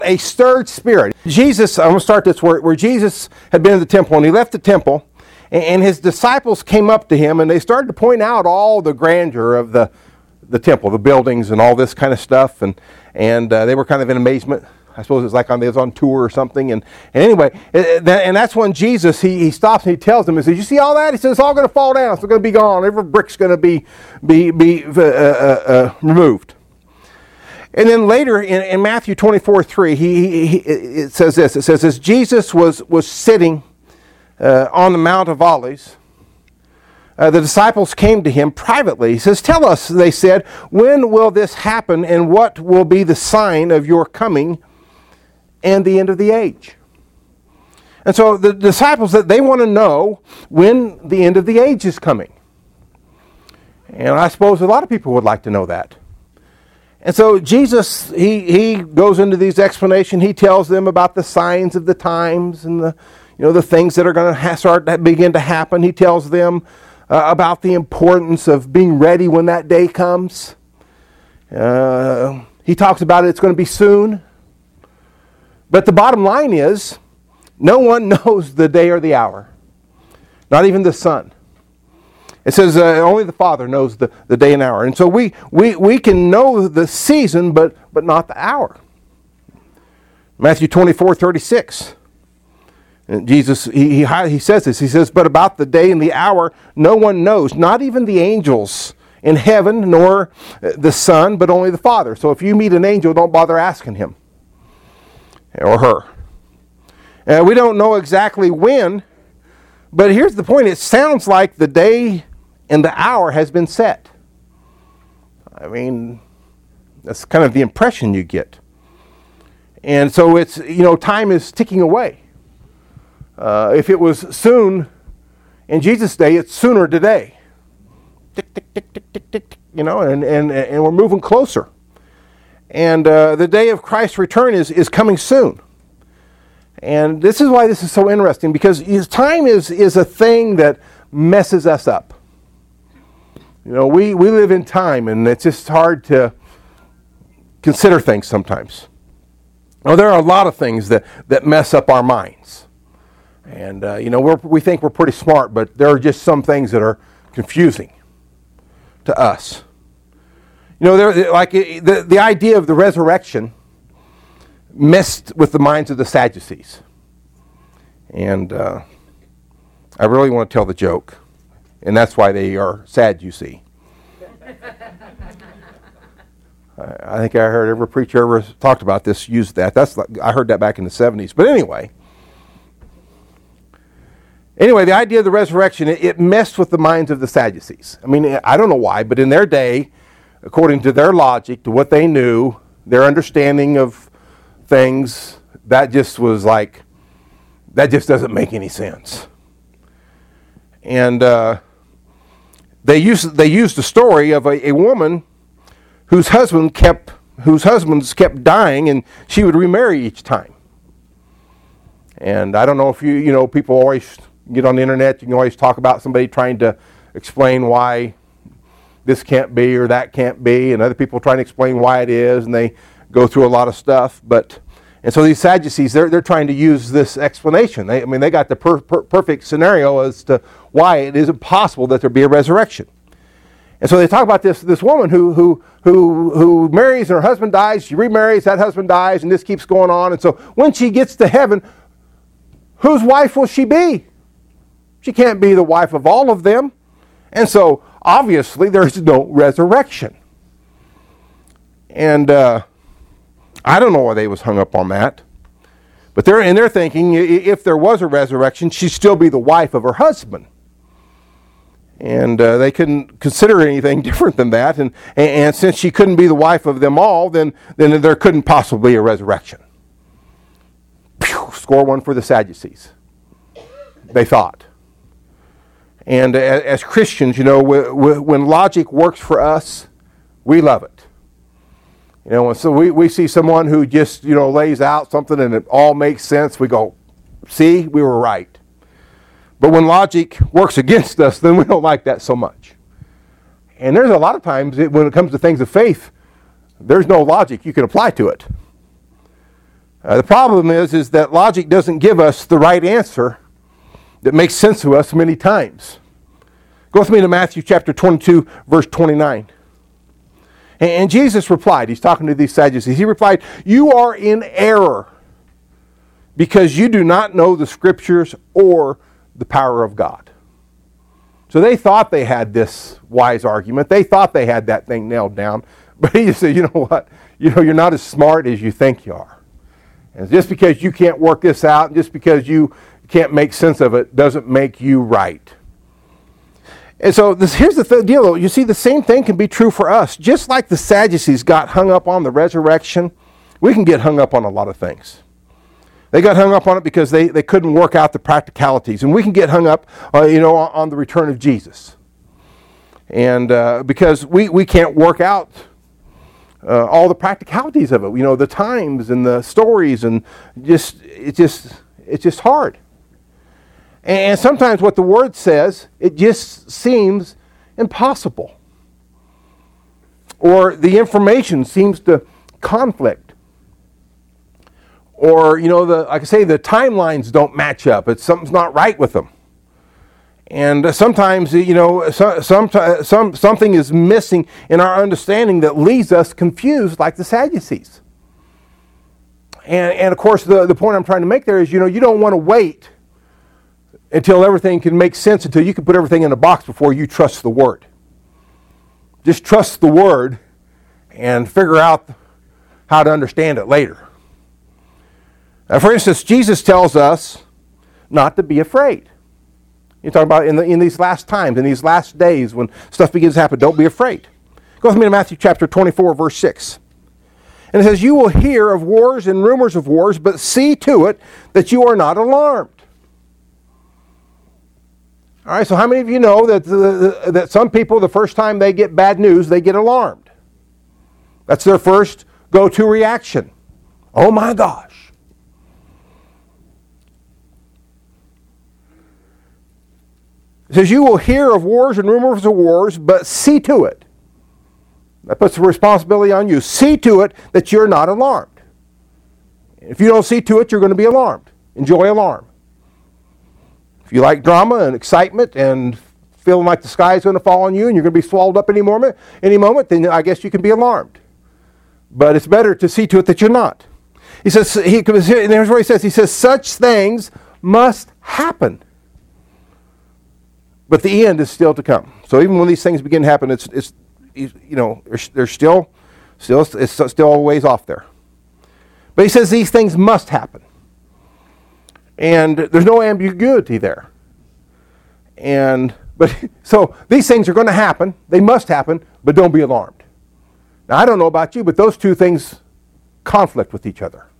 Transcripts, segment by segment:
a stirred spirit. Jesus, I'm going to start this where Jesus had been in the temple, and he left the temple, and his disciples came up to him, and they started to point out all the grandeur of the temple, the buildings, and all this kind of stuff, and they were kind of in amazement. I suppose it's like they was on tour or something. And anyway, and that's when Jesus, he stops and he tells them, he says, you see all that? He says, it's all going to fall down. It's going to be gone. Every brick's going to be removed. And then later in Matthew 24:3, it says this. It says, as Jesus was sitting on the Mount of Olives, the disciples came to him privately. He says, tell us, they said, when will this happen, and what will be the sign of your coming and the end of the age? And so the disciples, they want to know when the end of the age is coming. And I suppose a lot of people would like to know that. And so Jesus, he goes into these explanations. He tells them about the signs of the times and the things that are going to begin to happen. He tells them about the importance of being ready when that day comes. He talks about it's going to be soon. But the bottom line is, no one knows the day or the hour. Not even the Son. It says only the Father knows the day and hour. And so we can know the season, but not the hour. Matthew 24:36. And Jesus, he says this. He says, but about the day and the hour, no one knows, not even the angels in heaven, nor the Son, but only the Father. So if you meet an angel, don't bother asking him or her. We don't know exactly when, but here's the point. It sounds like the day and the hour has been set. I mean, that's kind of the impression you get. And so it's, time is ticking away. If it was soon in Jesus' day, it's sooner today. Tick, tick, tick, tick, tick, tick, and we're moving closer. And the day of Christ's return is coming soon. And this is why this is so interesting, because time is a thing that messes us up. We live in time, and it's just hard to consider things sometimes. Well, there are a lot of things that mess up our minds. And, we think we're pretty smart, but there are just some things that are confusing to us. The idea of the resurrection messed with the minds of the Sadducees. And I really want to tell the joke. And that's why they are sad, you see. I think I heard every preacher ever talked about this used that. I heard that back in the 70s. But anyway, the idea of the resurrection, it messed with the minds of the Sadducees. I mean, I don't know why, but in their day, according to their logic, to what they knew, their understanding of things, that just doesn't make any sense. And they used the story of a woman whose husbands kept dying, and she would remarry each time. And I don't know if people always get on the internet, you can always talk about somebody trying to explain why this can't be or that can't be, and other people trying to explain why it is, and they go through a lot of stuff. And so these Sadducees, they're trying to use this explanation. They got the perfect scenario as to why it isn't possible that there be a resurrection. And so they talk about this woman who marries and her husband dies, she remarries, that husband dies, and this keeps going on. And so when she gets to heaven, whose wife will she be? She can't be the wife of all of them. And so obviously there's no resurrection. And I don't know why they was hung up on that. But they're thinking if there was a resurrection, she'd still be the wife of her husband. And they couldn't consider anything different than that. And since she couldn't be the wife of them all, then there couldn't possibly be a resurrection. Phew, score one for the Sadducees, they thought. And as Christians, when logic works for us, we love it. And so we see someone who just, lays out something and it all makes sense, we go, see, we were right. But when logic works against us, then we don't like that so much. And there's a lot of times when it comes to things of faith, there's no logic you can apply to it. The problem is that logic doesn't give us the right answer that makes sense to us many times. Go with me to Matthew chapter 22, verse 29. And Jesus replied, he's talking to these Sadducees, he replied, "You are in error because you do not know the Scriptures or the power of God." So they thought they had this wise argument. They thought they had that thing nailed down. But he just said, you know what? You're not as smart as you think you are. And just because you can't work this out, just because you can't make sense of it, doesn't make you right. And so here's the deal. You see, the same thing can be true for us. Just like the Sadducees got hung up on the resurrection, we can get hung up on a lot of things. They got hung up on it because they couldn't work out the practicalities. And we can get hung up on the return of Jesus. And because we can't work out all the practicalities of it, the times and the stories, and it's just hard. And sometimes what the Word says, it just seems impossible, or the information seems to conflict, or like I say, the timelines don't match up. Something's not right with them. And sometimes, something is missing in our understanding that leaves us confused, like the Sadducees. And of course, the point I'm trying to make there is, you don't want to wait until everything can make sense, until you can put everything in a box before you trust the Word. Just trust the Word and figure out how to understand it later. For instance, Jesus tells us not to be afraid. You're talking about in these last times, in these last days when stuff begins to happen, don't be afraid. Go with me to Matthew chapter 24, verse 6. And it says, "You will hear of wars and rumors of wars, but see to it that you are not alarmed." All right, so how many of you know that some people, the first time they get bad news, they get alarmed? That's their first go-to reaction. Oh my gosh. It says, "You will hear of wars and rumors of wars, but see to it." That puts the responsibility on you. See to it that you're not alarmed. If you don't see to it, you're going to be alarmed. Enjoy alarm. If you like drama and excitement and feeling like the sky is going to fall on you and you're going to be swallowed up any moment, then I guess you can be alarmed. But it's better to see to it that you're not. He says, and here's what he says. He says, "Such things must happen, but the end is still to come." So even when these things begin to happen, it's still a ways off there. But he says these things must happen. And there's no ambiguity there. So these things are going to happen. They must happen, but don't be alarmed. Now, I don't know about you, but those two things conflict with each other.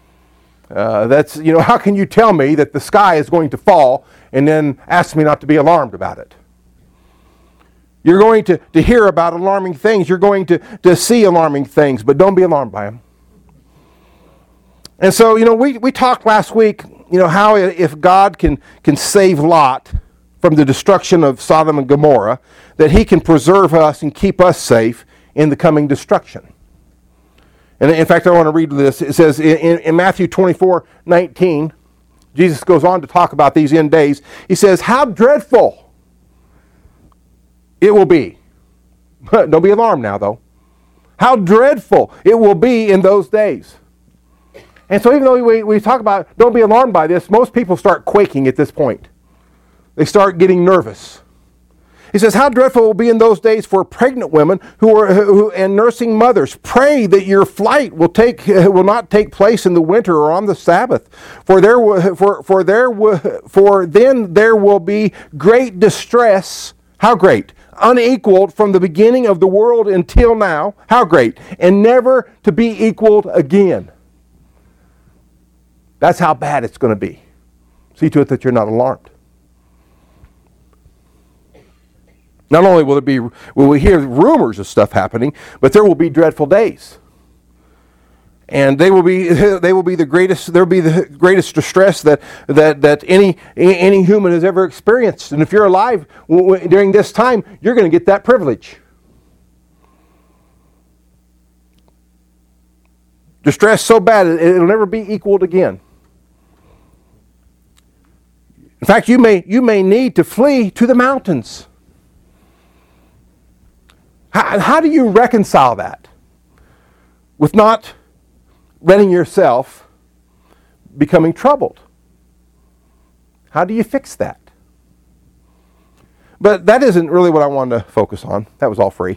How can you tell me that the sky is going to fall and then ask me not to be alarmed about it? You're going to hear about alarming things. You're going to see alarming things, but don't be alarmed by them. And so, we talked last week, how if God can save Lot from the destruction of Sodom and Gomorrah, that he can preserve us and keep us safe in the coming destruction. And in fact, I want to read this. It says in Matthew 24:19, Jesus goes on to talk about these end days. He says, "How dreadful it will be." Don't be alarmed now, though. "How dreadful it will be in those days." And so even though we talk about don't be alarmed by this, most people start quaking at this point. They start getting nervous. He says, "How dreadful it will be in those days for pregnant women and nursing mothers. Pray that your flight will not take place in the winter or on the Sabbath, for then there will be great distress." How great? "Unequaled from the beginning of the world until now." How great? "And never to be equaled again." That's how bad it's going to be. See to it that you're not alarmed. Not only will we hear rumors of stuff happening, but there will be dreadful days. And they will be the greatest. There will be the greatest distress that any human has ever experienced. And if you're alive during this time, you're going to get that privilege. Distress so bad it'll never be equaled again. In fact, you may need to flee to the mountains. How do you reconcile that with not letting yourself becoming troubled? How do you fix that? But that isn't really what I wanted to focus on. That was all free.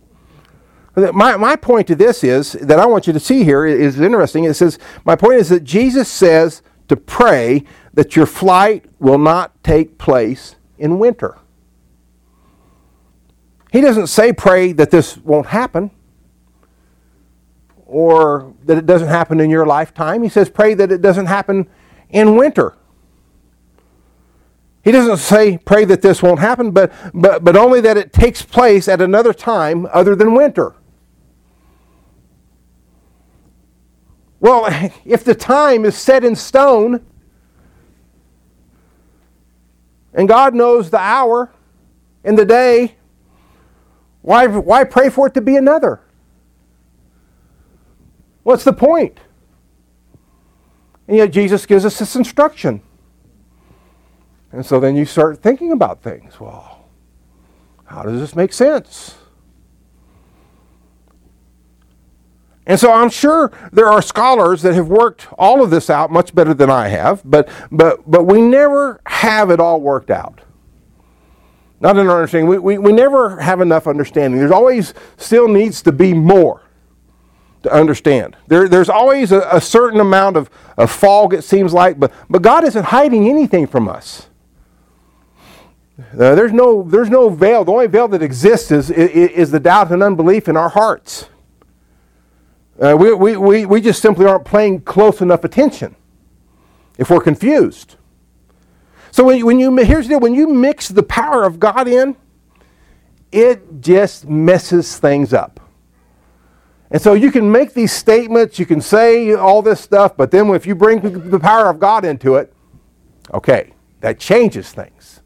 My point to this is, that I want you to see here, is interesting. It says, my point is that Jesus says to pray that your flight will not take place in winter. He doesn't say pray that this won't happen, or that it doesn't happen in your lifetime. He says pray that it doesn't happen in winter. He doesn't say pray that this won't happen, but only that it takes place at another time other than winter. Well, if the time is set in stone, and God knows the hour and the day, why pray for it to be another? What's the point? And yet Jesus gives us this instruction. And so then you start thinking about things. Well, how does this make sense? And so I'm sure there are scholars that have worked all of this out much better than I have, but we never have it all worked out. Not in our understanding. We never have enough understanding. There's always still needs to be more to understand. There's always a certain amount of fog, it seems like, but God isn't hiding anything from us. There's no veil. The only veil that exists is the doubt and unbelief in our hearts. We just simply aren't paying close enough attention if we're confused. So when you mix the power of God in, it just messes things up. And so you can make these statements, you can say all this stuff, but then if you bring the power of God into it, okay, that changes things.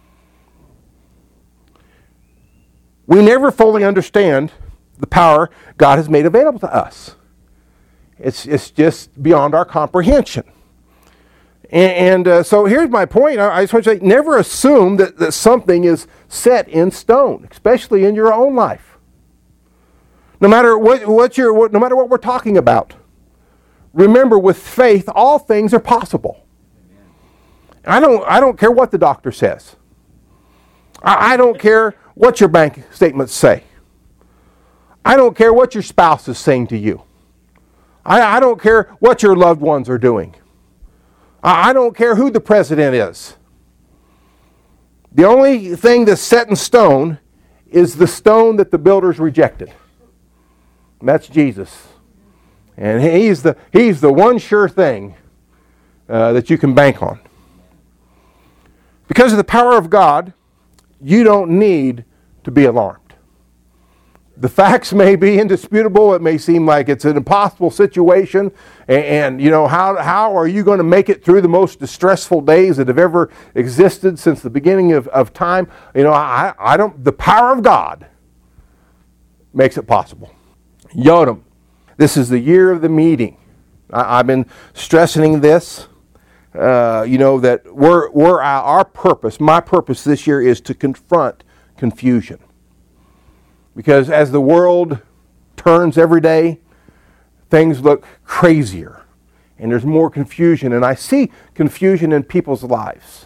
We never fully understand the power God has made available to us. It's just beyond our comprehension. And so here's my point. I just want to say, never assume that something is set in stone, especially in your own life. No matter what we're talking about, remember, with faith, all things are possible. I don't care what the doctor says. I don't care what your bank statements say. I don't care what your spouse is saying to you. I don't care what your loved ones are doing. I don't care who the president is. The only thing that's set in stone is the stone that the builders rejected. And that's Jesus. And he's the one sure thing that you can bank on. Because of the power of God, you don't need to be alarmed. The facts may be indisputable. It may seem like it's an impossible situation. And how are you going to make it through the most distressful days that have ever existed since the beginning of time? The power of God makes it possible. Yodam, this is the year of the meeting. I've been stressing this. That our purpose, my purpose this year is to confront confusion. Because as the world turns every day, things look crazier. And there's more confusion. And I see confusion in people's lives.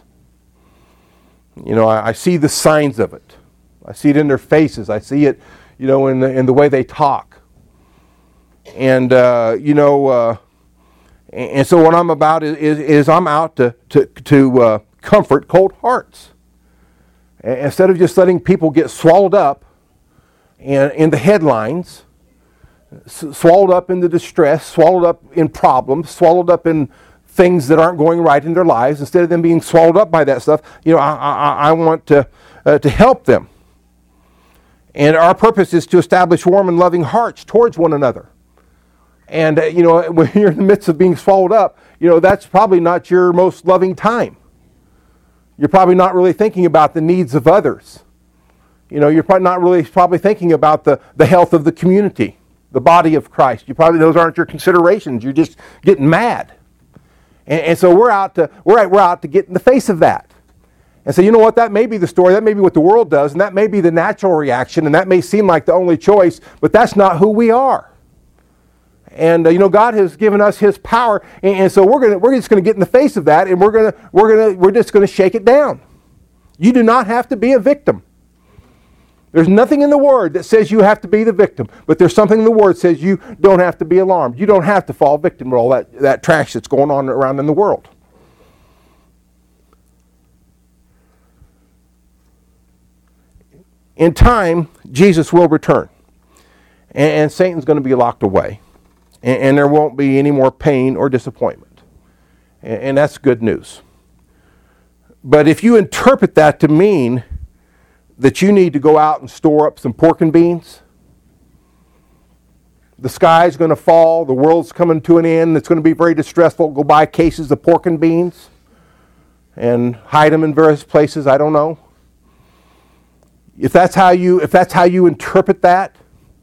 I see the signs of it. I see it in their faces. I see it, in the way they talk. And, and so what I'm about is I'm out to comfort cold hearts. Instead of just letting people get swallowed up in the headlines, swallowed up in the distress, swallowed up in problems, swallowed up in things that aren't going right in their lives, instead of them being swallowed up by that stuff, I want to help them. And our purpose is to establish warm and loving hearts towards one another. And, when you're in the midst of being swallowed up, that's probably not your most loving time. You're probably not really thinking about the needs of others. You're probably not really thinking about the health of the community, the body of Christ. Those aren't your considerations. You're just getting mad. And so we're out to get in the face of that. And so you know what? That may be the story. That may be what the world does, and that may be the natural reaction, and that may seem like the only choice, but that's not who we are. And God has given us His power, and so we're just going to get in the face of that, and we're just going to shake it down. You do not have to be a victim. There's nothing in the Word that says you have to be the victim, but there's something in the Word that says you don't have to be alarmed. You don't have to fall victim to all that trash that's going on around in the world. In time, Jesus will return, and Satan's going to be locked away, and there won't be any more pain or disappointment, and that's good news. But if you interpret that to mean that you need to go out and store up some pork and beans, the sky's going to fall, the world's coming to an end, it's going to be very distressful, go buy cases of pork and beans and hide them in various places, I don't know. If that's how you interpret that,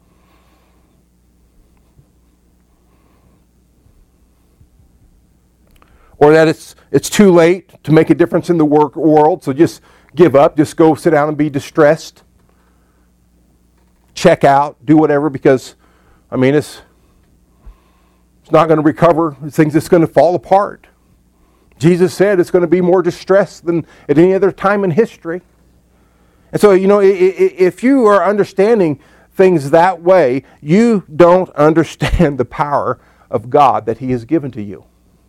or that it's too late to make a difference in the world, so just give up, just go sit down and be distressed, check out, do whatever, because it's not going to recover. Things just going to fall apart. Jesus said it's going to be more distress than at any other time in history. And so, if you are understanding things that way, you don't understand the power of God that He has given to you.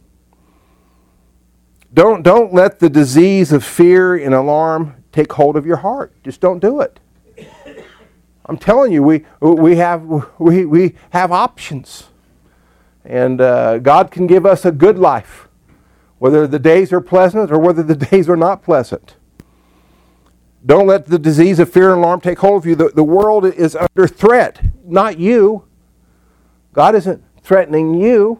Don't let the disease of fear and alarm take hold of your heart. Just don't do it. I'm telling you, we have options, and God can give us a good life, whether the days are pleasant or whether the days are not pleasant. Don't let the disease of fear and alarm take hold of you. The world is under threat, not you. God isn't threatening you.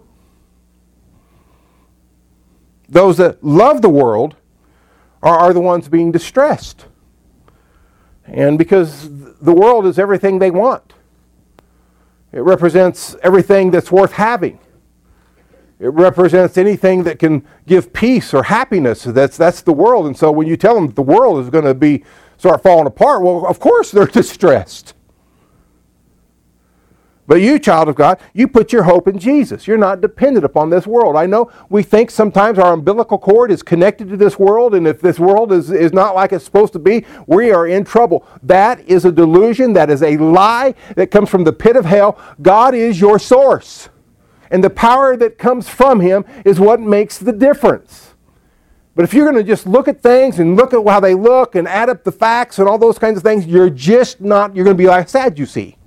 Those that love the world are the ones being distressed. And because the world is everything they want. It represents everything that's worth having. It represents anything that can give peace or happiness. That's the world. And so when you tell them that the world is going to start falling apart, well, of course they're distressed. But you, child of God, you put your hope in Jesus. You're not dependent upon this world. I know we think sometimes our umbilical cord is connected to this world, and if this world is not like it's supposed to be, we are in trouble. That is a delusion. That is a lie that comes from the pit of hell. God is your source. And the power that comes from Him is what makes the difference. But if you're going to just look at things and look at how they look and add up the facts and all those kinds of things, you're going to be like Sadducee.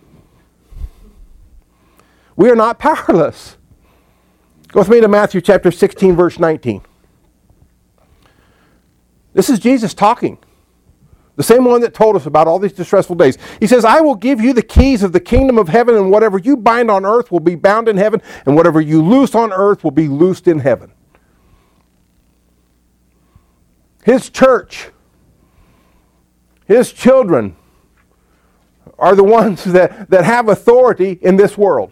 We are not powerless. Go with me to Matthew chapter 16, verse 19. This is Jesus talking. The same one that told us about all these distressful days. He says, I will give you the keys of the kingdom of heaven, and whatever you bind on earth will be bound in heaven, and whatever you loose on earth will be loosed in heaven. His church, His children are the ones that have authority in this world.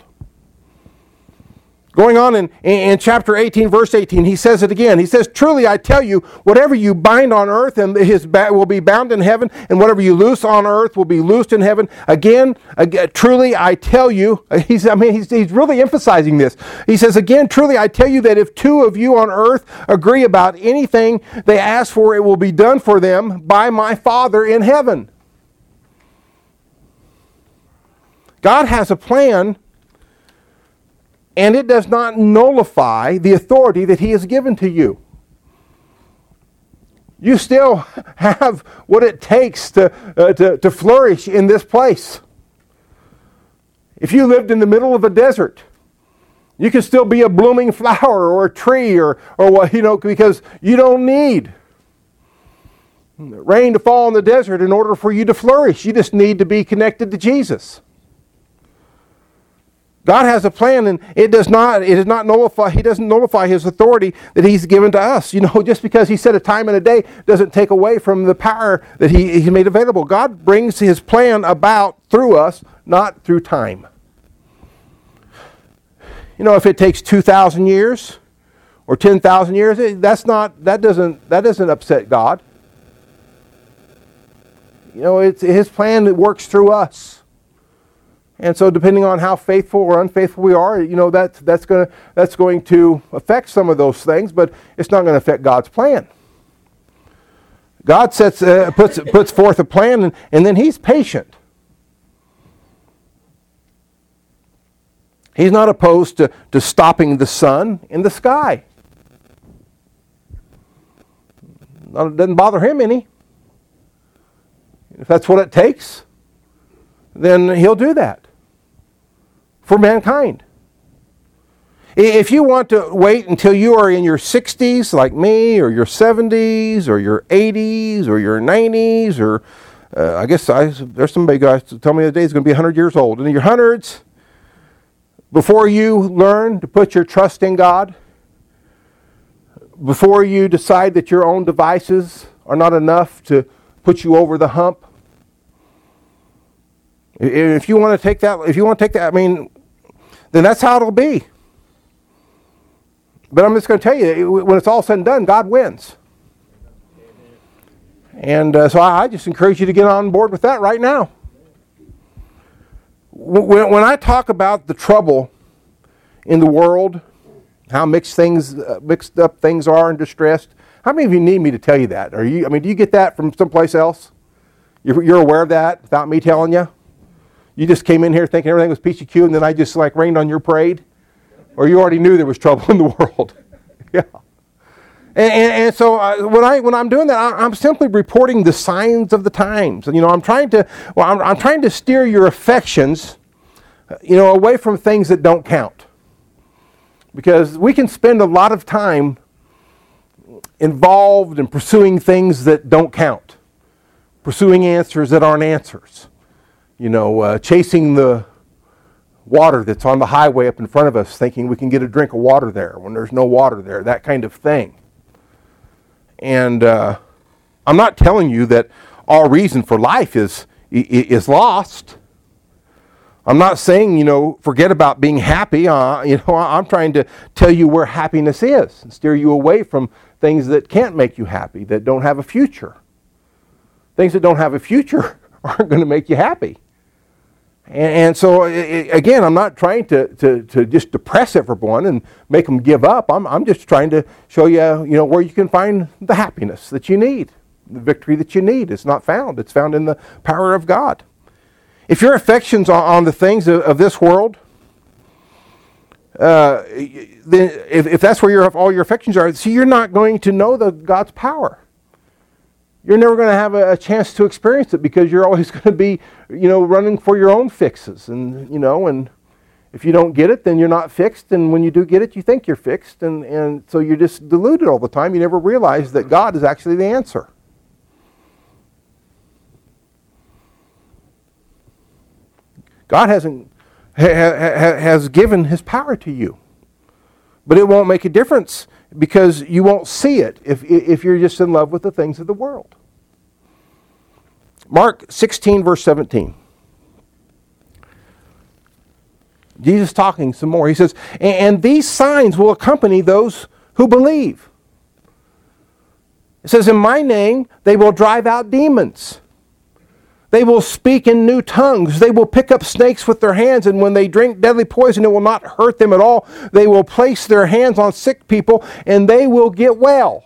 Going on in chapter 18, verse 18, he says it again. He says, truly I tell you, whatever you bind on earth and will be bound in heaven, and whatever you loose on earth will be loosed in heaven. Again, truly I tell you, he's really emphasizing this. He says, again, truly I tell you that if two of you on earth agree about anything they ask for, it will be done for them by my Father in heaven. God has a plan, and it does not nullify the authority that He has given to you. You still have what it takes to flourish in this place. If you lived in the middle of a desert, you can still be a blooming flower or a tree or what, because you don't need rain to fall in the desert in order for you to flourish. You just need to be connected to Jesus. God has a plan, and it does not nullify, He doesn't nullify His authority that He's given to us. Just because He set a time and a day doesn't take away from the power that He made available. God brings His plan about through us, not through time. if it takes 2,000 years or 10,000 years, that doesn't upset God. It's His plan that works through us. And so depending on how faithful or unfaithful we are, that's going to affect some of those things, but it's not going to affect God's plan. God puts forth a plan, and then He's patient. He's not opposed to stopping the sun in the sky. It doesn't bother Him any. If that's what it takes, then He'll do that for mankind. If you want to wait until you are in your 60s like me, or your 70s, or your 80s, or your 90s, or there's somebody guys to tell me the other day he's going to be 100 years old. In your hundreds, before you learn to put your trust in God, before you decide that your own devices are not enough to put you over the hump, if you want to take that, then that's how it'll be. But I'm just going to tell you, when it's all said and done, God wins. And so I just encourage you to get on board with that right now. When I talk about the trouble in the world, how mixed up things are and distressed, how many of you need me to tell you that? Do you get that from someplace else? You're aware of that without me telling you? You just came in here thinking everything was peachy keen, and then I just rained on your parade? Or you already knew there was trouble in the world? Yeah. And so when I'm doing that, I'm simply reporting the signs of the times. And I'm trying to steer your affections, away from things that don't count. Because we can spend a lot of time involved in pursuing things that don't count, pursuing answers that aren't answers. Chasing the water that's on the highway up in front of us, thinking we can get a drink of water there when there's no water there, that kind of thing. And I'm not telling you that all reason for life is lost. I'm not saying, forget about being happy. I'm trying to tell you where happiness is and steer you away from things that can't make you happy, that don't have a future. Things that don't have a future aren't going to make you happy. And so, again, I'm not trying to just depress everyone and make them give up. I'm just trying to show you, where you can find the happiness that you need, the victory that you need. It's not found. It's found in the power of God. If your affections are on the things of this world, then if that's where all your affections are, you're not going to know God's power. You're never going to have a chance to experience it because you're always going to be, running for your own fixes. And, and if you don't get it, then you're not fixed. And when you do get it, you think you're fixed. And so you're just deluded all the time. You never realize that God is actually the answer. God has given His power to you. But it won't make a difference because you won't see it if you're just in love with the things of the world. Mark 16, verse 17. Jesus talking some more. He says, and these signs will accompany those who believe. It says, in my name they will drive out demons. They will speak in new tongues. They will pick up snakes with their hands, and when they drink deadly poison, it will not hurt them at all. They will place their hands on sick people, and they will get well.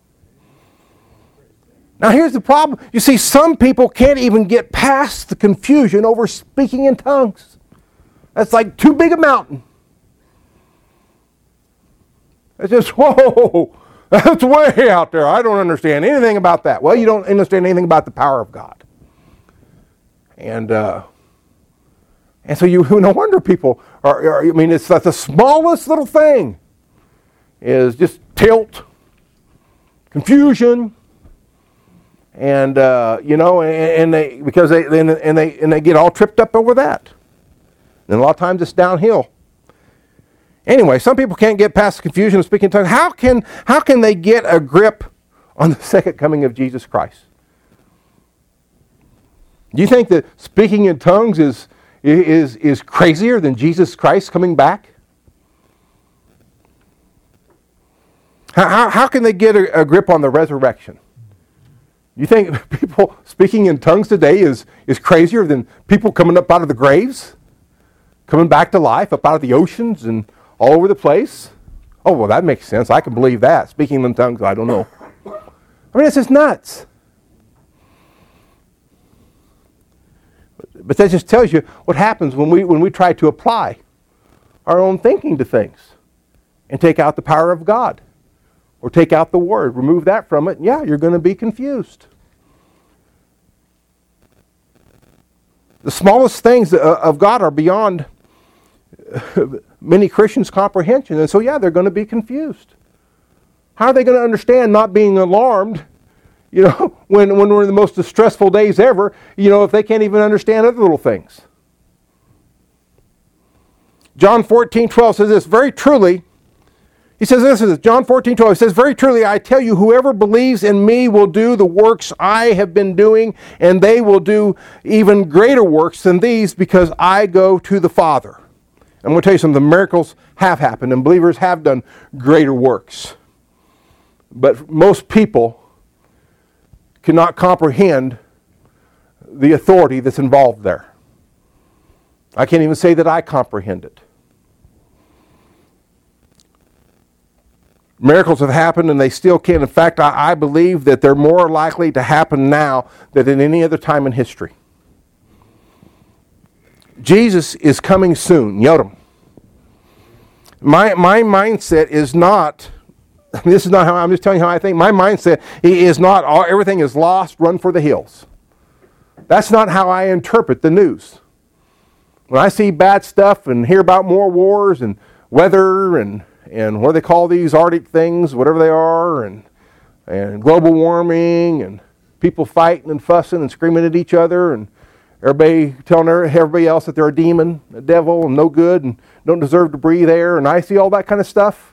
Now here's the problem. You see, some people can't even get past the confusion over speaking in tongues. That's like too big a mountain. It's just, whoa, that's way out there. I don't understand anything about that. Well, you don't understand anything about the power of God. And so no wonder people it's like the smallest little thing is just tilt, confusion, and and they get all tripped up over that. And a lot of times it's downhill. Anyway, some people can't get past the confusion of speaking in tongues. How can they get a grip on the second coming of Jesus Christ? Do you think that speaking in tongues is crazier than Jesus Christ coming back? How can they get a grip on the resurrection? You think people speaking in tongues today is crazier than people coming up out of the graves? Coming back to life, up out of the oceans and all over the place? Oh, well, that makes sense. I can believe that. Speaking in tongues, I don't know. I mean, it's just nuts. But that just tells you what happens when we try to apply our own thinking to things and take out the power of God or take out the Word. Remove that from it, and yeah, you're going to be confused. The smallest things of God are beyond many Christians' comprehension, and so yeah, they're going to be confused. How are they going to understand not being alarmed, when we're in the most distressful days ever, if they can't even understand other little things? John 14:12 says this, very truly, he says this is John 14:12, he says, very truly, I tell you, whoever believes in me will do the works I have been doing, and they will do even greater works than these, because I go to the Father. I'm going to tell you something, the miracles have happened, and believers have done greater works. But most people cannot comprehend the authority that's involved there. I can't even say that I comprehend it. Miracles have happened and they still can. In fact, I believe that they're more likely to happen now than at any other time in history. Jesus is coming soon. Yodam. My mindset is not, this is not how, I'm just telling you how I think. My mindset is not, everything is lost, run for the hills. That's not how I interpret the news. When I see bad stuff and hear about more wars and weather and what do they call these Arctic things, whatever they are, and global warming and people fighting and fussing and screaming at each other and everybody telling everybody else that they're a demon, a devil, and no good and don't deserve to breathe air, and I see all that kind of stuff.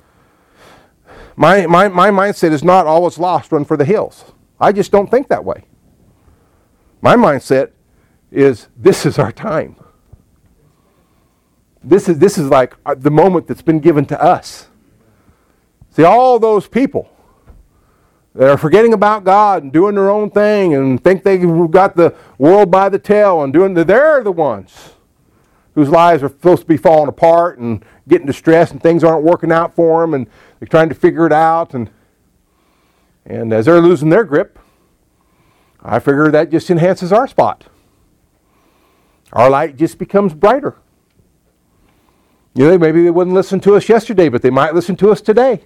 My mindset is not always lost, run for the hills. I just don't think that way. My mindset is this is our time. This is like the moment that's been given to us. See, all those people that are forgetting about God and doing their own thing and think they've got the world by the tail and they're the ones whose lives are supposed to be falling apart and getting distressed and things aren't working out for them and they're trying to figure it out and as they're losing their grip, I figure that just enhances our spot. Our light just becomes brighter. Maybe they wouldn't listen to us yesterday, but they might listen to us today.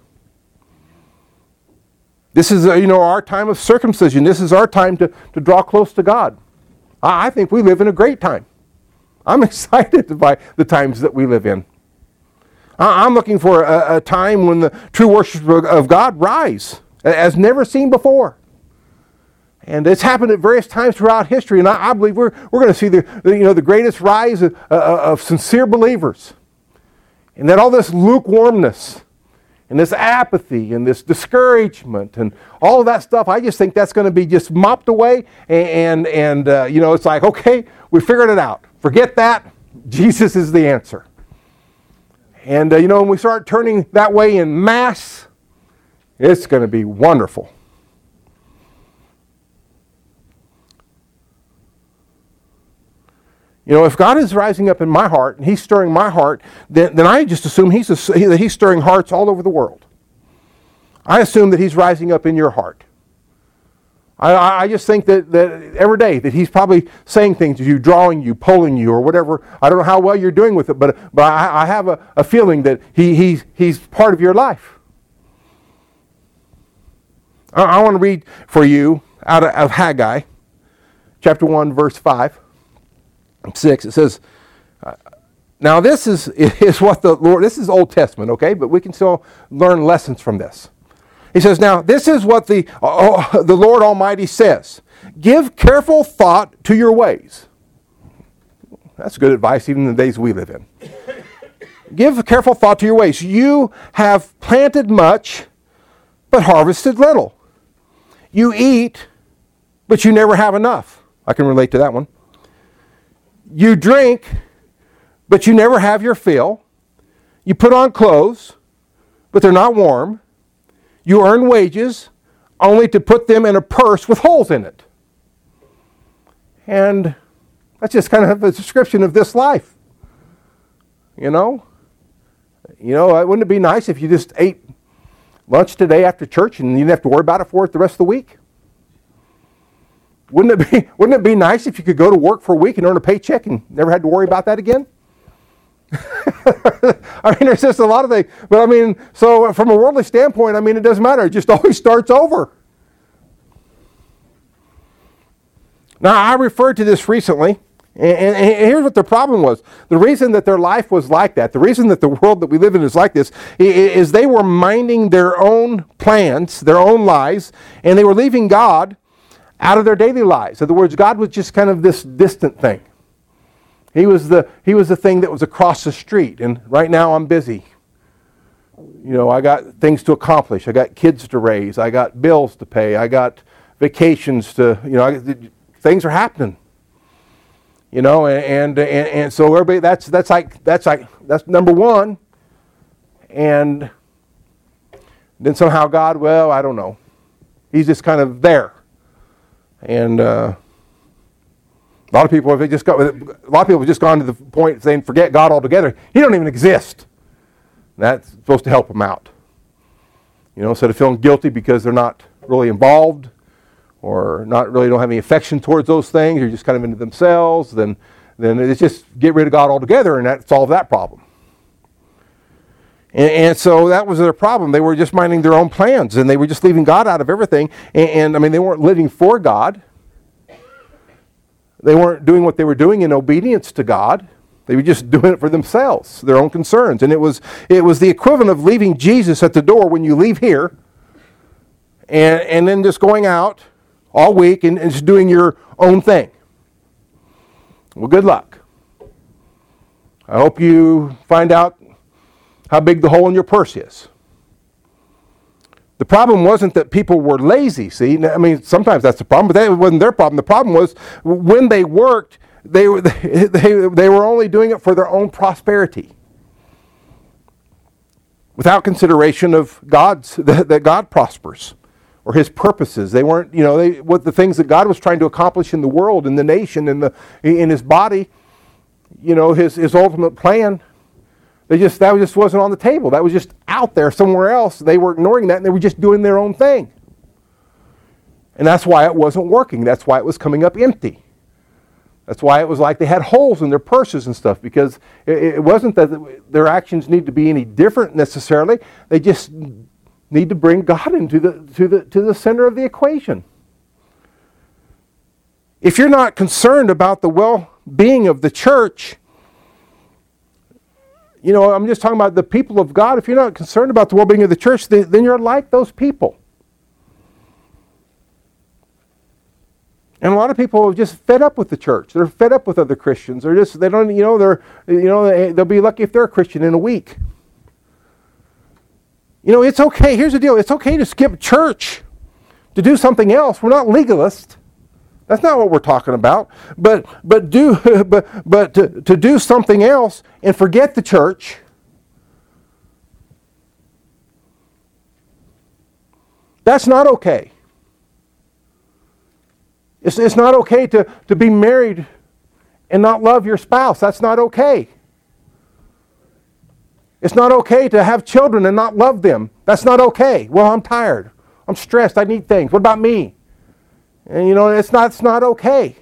This is, our time of circumcision. This is our time to draw close to God. I think we live in a great time. I'm excited by the times that we live in. I'm looking for a time when the true worshipers of God rise, as never seen before. And it's happened at various times throughout history, and I believe we're going to see the greatest rise of sincere believers. And that all this lukewarmness and this apathy and this discouragement and all of that stuff, I just think that's going to be just mopped away. And it's like, okay, we figured it out. Forget that. Jesus is the answer. And, when we start turning that way in mass, it's going to be wonderful. If God is rising up in my heart and He's stirring my heart, then I just assume that He's stirring hearts all over the world. I assume that He's rising up in your heart. I just think that every day that He's probably saying things to you, drawing you, pulling you, or whatever. I don't know how well you're doing with it, but I have a feeling that He's part of your life. I want to read for you out of Haggai, chapter 1, verse 5. 6, it says, now this is what the Lord, this is Old Testament, okay, but we can still learn lessons from this. He says, now this is what the Lord Almighty says, give careful thought to your ways. That's good advice even in the days we live in. Give careful thought to your ways. You have planted much, but harvested little. You eat, but you never have enough. I can relate to that one. You drink, but you never have your fill. You put on clothes, but they're not warm. You earn wages only to put them in a purse with holes in it. And that's just kind of a description of this life. You know, wouldn't it be nice if you just ate lunch today after church and you didn't have to worry about it for the rest of the week? Wouldn't it be nice if you could go to work for a week and earn a paycheck and never had to worry about that again? I mean, there's just a lot of things. But I mean, so from a worldly standpoint, I mean, it doesn't matter. It just always starts over. Now, I referred to this recently, and here's what the problem was. The reason that their life was like that, the reason that the world that we live in is like this, is they were minding their own plans, their own lives, and they were leaving God out of their daily lives. In other words, God was just kind of this distant thing. He was the thing that was across the street, and right now I'm busy. You know, I got things to accomplish. I got kids to raise. I got bills to pay. I got vacations to, things are happening. You know, and so everybody, that's number one. And then somehow God, well, I don't know. He's just kind of there. And a lot of people have just gone to the point of saying, forget God altogether. He don't even exist. And that's supposed to help them out. You know, instead of feeling guilty because they're not really involved or don't have any affection towards those things, they're just kind of into themselves, then it's just get rid of God altogether and that solves that problem. And so that was their problem. They were just minding their own plans, and they were just leaving God out of everything. And I mean, they weren't living for God. They weren't doing what they were doing in obedience to God. They were just doing it for themselves, their own concerns. And it was the equivalent of leaving Jesus at the door when you leave here, and then just going out all week and just doing your own thing. Well, good luck. I hope you find out how big the hole in your purse is. The problem wasn't that people were lazy, see? I mean, sometimes that's the problem, but that wasn't their problem. The problem was when they worked, they were only doing it for their own prosperity, without consideration of that God prospers or His purposes. They weren't, what the things that God was trying to accomplish in the world, in the nation, in His body, His ultimate plan. That just wasn't on the table. That was just out there somewhere else. They were ignoring that, and they were just doing their own thing. And that's why it wasn't working. That's why it was coming up empty. That's why it was like they had holes in their purses and stuff, because it wasn't that their actions need to be any different necessarily. They just need to bring God into the center of the equation. If you're not concerned about the well-being of the church, I'm just talking about the people of God. If you're not concerned about the well-being of the church, then you're like those people. And a lot of people are just fed up with the church. They're fed up with other Christians. They'll be lucky if they're a Christian in a week. It's okay. Here's the deal. It's okay to skip church to do something else. We're not legalists. That's not what we're talking about. But to do something else and forget the church, that's not okay. It's not okay to be married and not love your spouse. That's not okay. It's not okay to have children and not love them. That's not okay. Well, I'm tired. I'm stressed. I need things. What about me? And it's not okay.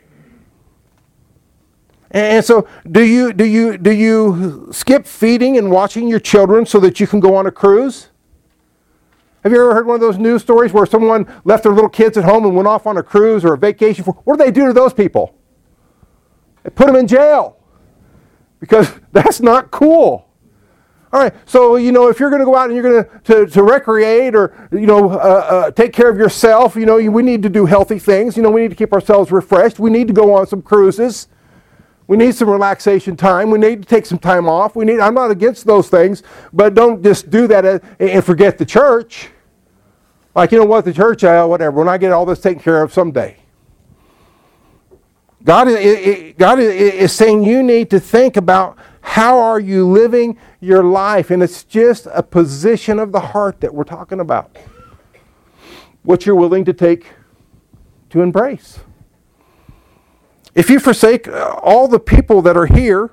And so do you skip feeding and watching your children so that you can go on a cruise? Have you ever heard one of those news stories where someone left their little kids at home and went off on a cruise or a vacation? What do they do to those people? They put them in jail, because that's not cool. All right, so if you're going to go out and you're going to recreate or take care of yourself, we need to do healthy things. We need to keep ourselves refreshed. We need to go on some cruises. We need some relaxation time. We need to take some time off. I'm not against those things, but don't just do that and forget the church. Like, the church, whatever. When I get all this taken care of someday. God is saying you need to think about How are you living your life? And it's just a position of the heart that we're talking about. What you're willing to take to embrace. If you forsake all the people that are here,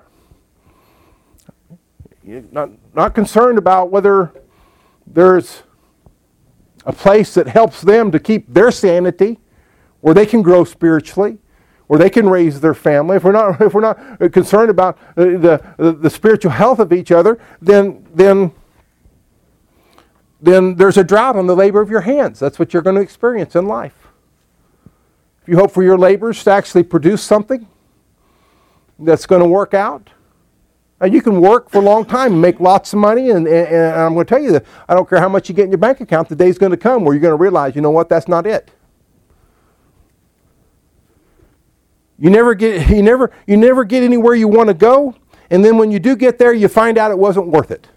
you're not concerned about whether there's a place that helps them to keep their sanity, where they can grow spiritually, where they can raise their family. If we're not concerned about the spiritual health of each other, then there's a drought on the labor of your hands. That's what you're going to experience in life. If you hope for your labors to actually produce something that's going to work out, you can work for a long time and make lots of money, and I'm going to tell you that I don't care how much you get in your bank account, the day's going to come where you're going to realize, you know what, that's not it. You never get anywhere you want to go, and then when you do get there, you find out it wasn't worth it.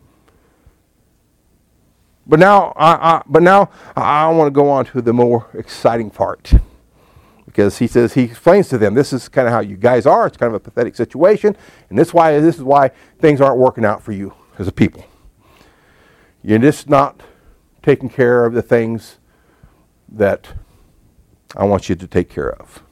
But now I want to go on to the more exciting part. Because he explains to them, this is kind of how you guys are. It's kind of a pathetic situation. And this is why things aren't working out for you as a people. You're just not taking care of the things that I want you to take care of.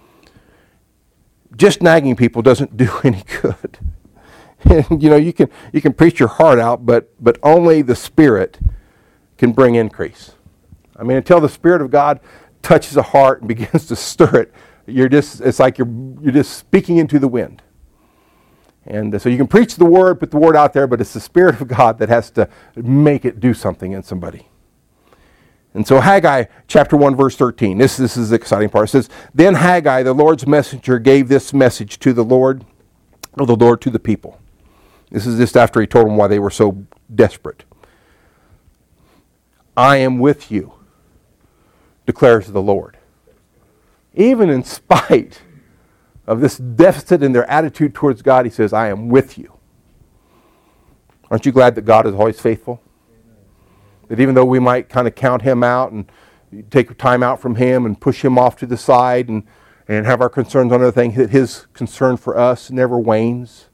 Just nagging people doesn't do any good. And, you can preach your heart out, but only the Spirit can bring increase. I mean, until the Spirit of God touches a heart and begins to stir it, it's like you're just speaking into the wind. And so you can preach the word, put the word out there, but it's the Spirit of God that has to make it do something in somebody. And so Haggai chapter 1 verse 13, this is the exciting part. It says, then Haggai, the Lord's messenger, gave this message to the Lord to the people. This is just after he told them why they were so desperate. I am with you, declares the Lord. Even in spite of this deficit in their attitude towards God, he says, I am with you. Aren't you glad that God is always faithful? That even though we might kind of count him out and take time out from him and push him off to the side and have our concerns on other things, that his concern for us never wanes.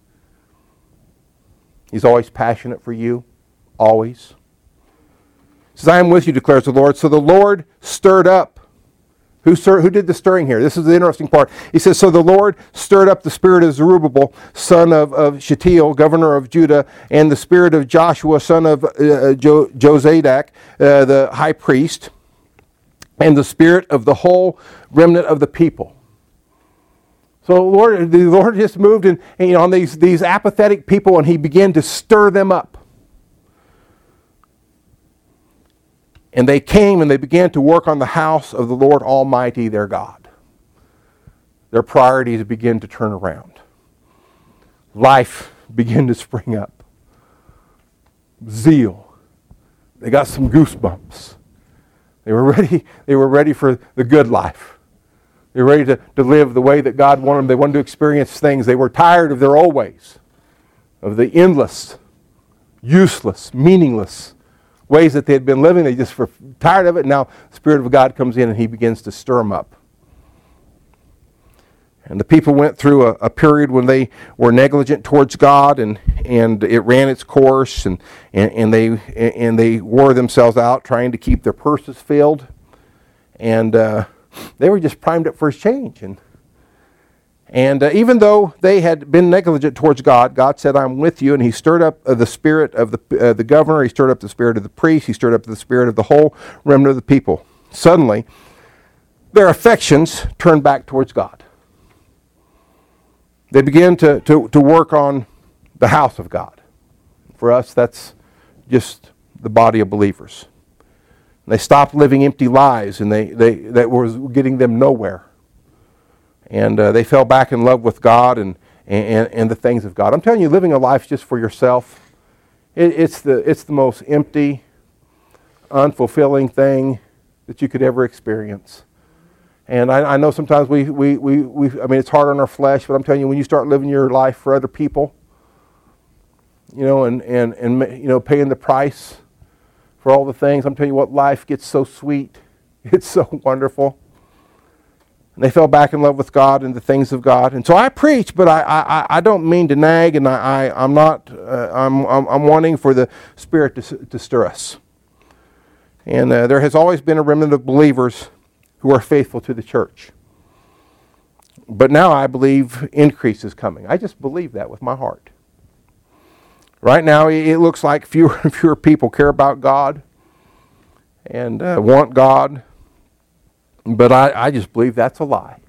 He's always passionate for you. Always. He says, I am with you, declares the Lord. So the Lord stirred up. Who did the stirring here? This is the interesting part. He says, so the Lord stirred up the spirit of Zerubbabel, son of Shealtiel, governor of Judah, and the spirit of Joshua, son of Jozadak, the high priest, and the spirit of the whole remnant of the people. So the Lord just moved on these apathetic people, and he began to stir them up. And they came and they began to work on the house of the Lord Almighty, their God. Their priorities began to turn around. Life began to spring up. Zeal. They got some goosebumps. They were ready for the good life. They were ready to live the way that God wanted them. They wanted to experience things. They were tired of their old ways, of the endless, useless, meaningless ways that they had been living. They just were tired of it. Now the Spirit of God comes in and he begins to stir them up. And the people went through a period when they were negligent towards God, and it ran its course, and they wore themselves out trying to keep their purses filled, and they were just primed up for his change. And even though they had been negligent towards God, God said, I'm with you. And he stirred up the spirit of the governor. He stirred up the spirit of the priest. He stirred up the spirit of the whole remnant of the people. Suddenly, their affections turned back towards God. They began to work on the house of God. For us, that's just the body of believers. And they stopped living empty lives, and that was getting them nowhere. And they fell back in love with God and the things of God. I'm telling you, living a life just for yourself, it's the most empty, unfulfilling thing that you could ever experience. And I know sometimes I mean, it's hard on our flesh, but I'm telling you, when you start living your life for other people, and paying the price for all the things, I'm telling you what, life gets so sweet. It's so wonderful. And they fell back in love with God and the things of God. And so I preach, but I don't mean to nag, and I'm wanting for the Spirit to stir us. And there has always been a remnant of believers who are faithful to the church. But now I believe increase is coming. I just believe that with my heart. Right now it looks like fewer and fewer people care about God and want God. But I just believe that's a lie.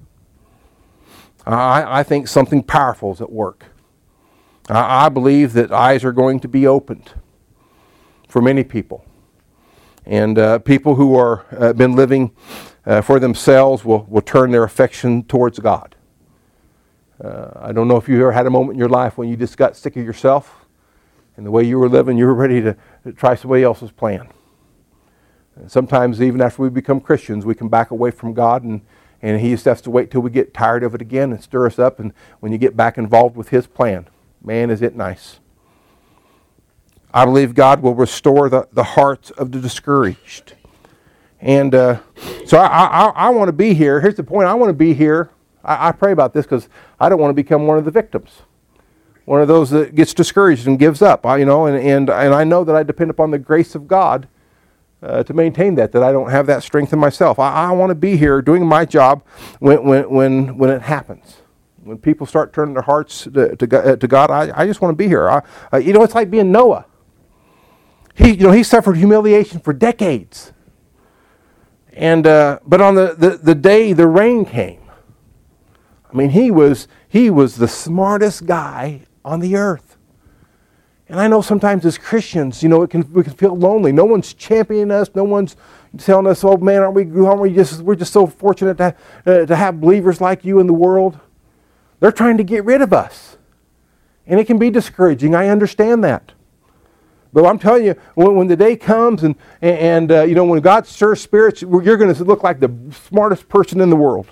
I think something powerful is at work. I believe that eyes are going to be opened for many people. And people who are been living for themselves will turn their affection towards God. I don't know if you ever had a moment in your life when you just got sick of yourself and the way you were living, you were ready to try somebody else's plan. And sometimes even after we become Christians, we can back away from God, and He just has to wait till we get tired of it again and stir us up. And when you get back involved with His plan, man, is it nice. I believe God will restore the hearts of the discouraged. And so I want to be here. Here's the point. I want to be here. I pray about this because I don't want to become one of the victims. One of those that gets discouraged and gives up. And I know that I depend upon the grace of God to maintain that I don't have that strength in myself. I want to be here doing my job when it happens. When people start turning their hearts to God, I just want to be here. It's like being Noah. He suffered humiliation for decades. And but on the day the rain came, I mean, he was the smartest guy on the earth. And I know sometimes as Christians, we can feel lonely. No one's championing us. No one's telling us, "Oh man, we're just so fortunate to have believers like you in the world." They're trying to get rid of us, and it can be discouraging. I understand that. But I'm telling you, when the day comes and when God stirs spirits, you're going to look like the smartest person in the world.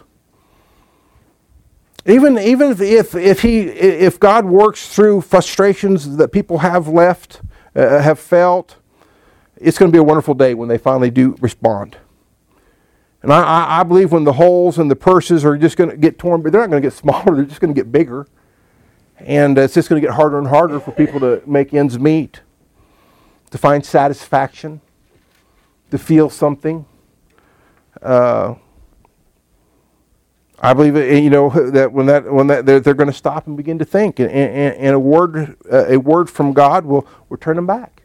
Even if God works through frustrations that people have felt, it's going to be a wonderful day when they finally do respond. And I believe when the holes and the purses are just going to get torn, but they're not going to get smaller, they're just going to get bigger. And it's just going to get harder and harder for people to make ends meet, to find satisfaction, to feel something. I believe that when they're going to stop and begin to think, and a word from God will turn them back.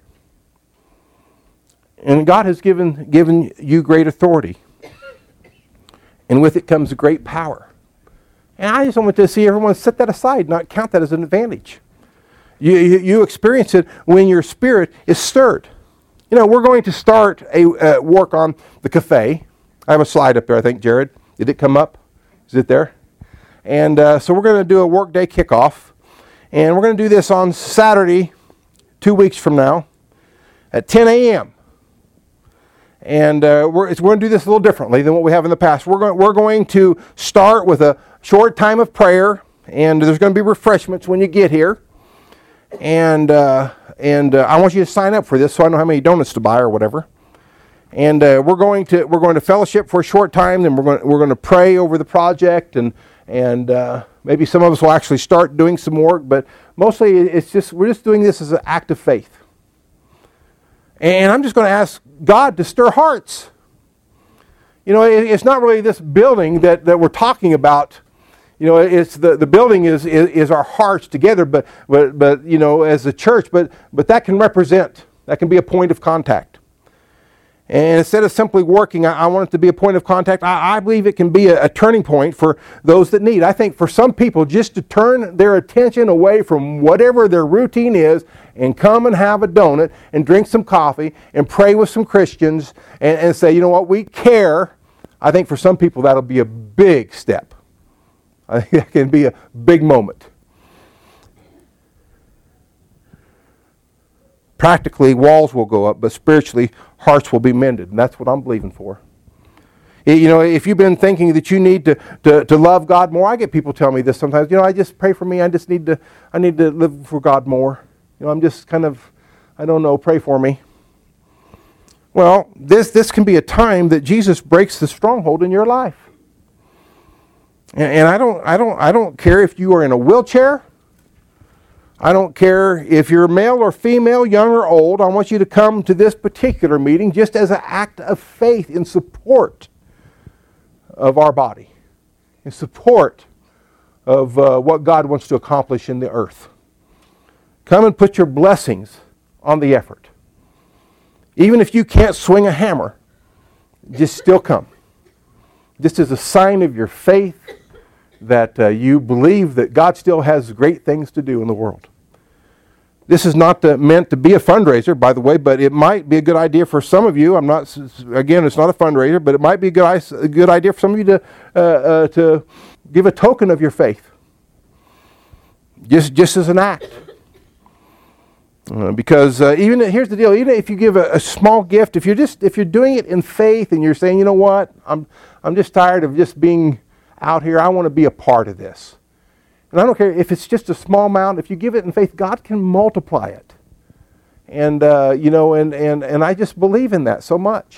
And God has given you great authority, and with it comes a great power. And I just want to see everyone set that aside, not count that as an advantage. You experience it when your spirit is stirred. We're going to start a work on the cafe. I have a slide up there, I think, Jared. Did it come up? Is it there? And so we're going to do a workday kickoff. And we're going to do this on Saturday, 2 weeks from now, at 10 a.m. And we're going to do this a little differently than what we have in the past. We're going to start with a short time of prayer, and there's going to be refreshments when you get here. And I want you to sign up for this so I know how many donuts to buy or whatever. And we're going to fellowship for a short time. Then we're going to pray over the project, and maybe some of us will actually start doing some work. But mostly, we're just doing this as an act of faith. And I'm just going to ask God to stir hearts. It's not really this building that we're talking about. It's the building is our hearts together, but as a church, but that can be a point of contact. And instead of simply working, I want it to be a point of contact. I believe it can be a turning point for those that need. I think for some people, just to turn their attention away from whatever their routine is and come and have a donut and drink some coffee and pray with some Christians and say, you know what, we care. I think for some people that'll be a big step. I think it can be a big moment. Practically, walls will go up, but spiritually, hearts will be mended. And that's what I'm believing for. If you've been thinking that you need to love God more, I get people telling me this sometimes. I just pray for me. I need to live for God more. I'm just kind of, I don't know, pray for me. Well, this can be a time that Jesus breaks the stronghold in your life. And I don't care if you are in a wheelchair. I don't care if you're male or female, young or old. I want you to come to this particular meeting just as an act of faith in support of our body, in support of what God wants to accomplish in the earth. Come and put your blessings on the effort. Even if you can't swing a hammer, just still come. Just as a sign of your faith that you believe that God still has great things to do in the world. This is not meant to be a fundraiser, by the way, but it might be a good idea for some of you. Again, it's not a fundraiser, but it might be a good idea for some of you to give a token of your faith, just as an act. Because even here's the deal: even if you give a small gift, if you're doing it in faith and you're saying, you know what, I'm just tired of just being out here. I want to be a part of this. And I don't care if it's just a small amount. If you give it in faith, God can multiply it. And and I just believe in that so much.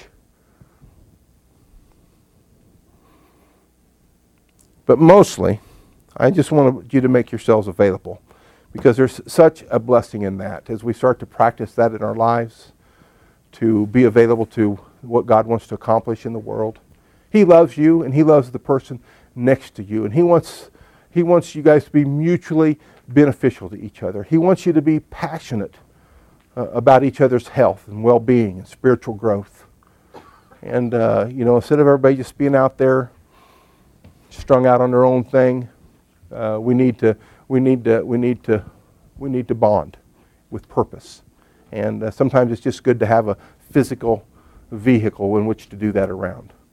But mostly, I just want you to make yourselves available, because there's such a blessing in that as we start to practice that in our lives, to be available to what God wants to accomplish in the world. He loves you, and He loves the person next to you, and He wants you guys to be mutually beneficial to each other. He wants you to be passionate about each other's health and well-being and spiritual growth. And instead of everybody just being out there strung out on their own thing, we need to bond with purpose. And sometimes it's just good to have a physical vehicle in which to do that around.